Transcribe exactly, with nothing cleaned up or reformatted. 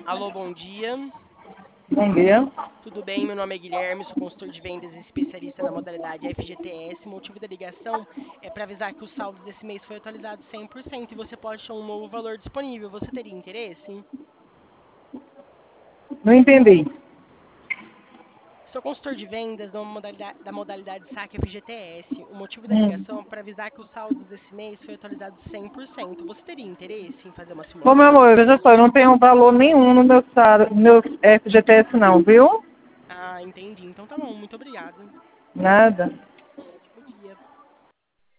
Alô, bom dia. Bom dia. Tudo bem? Meu nome é Guilherme, sou consultor de vendas e especialista na modalidade F G T S. O motivo da ligação é para avisar que o saldo desse mês foi atualizado cem por cento e você pode ter um novo valor disponível. Você teria interesse? Não entendi. Sou consultor de vendas da modalidade, da modalidade saque F G T S. O motivo da Hum. ligação é para avisar que o saldo desse mês foi atualizado cem por cento. Você teria interesse em fazer uma Ô, meu simulação? amor, veja só, eu não tenho valor nenhum no meu, sal- no meu F G T S não, viu? Ah, entendi. Então tá bom, muito obrigado. Nada.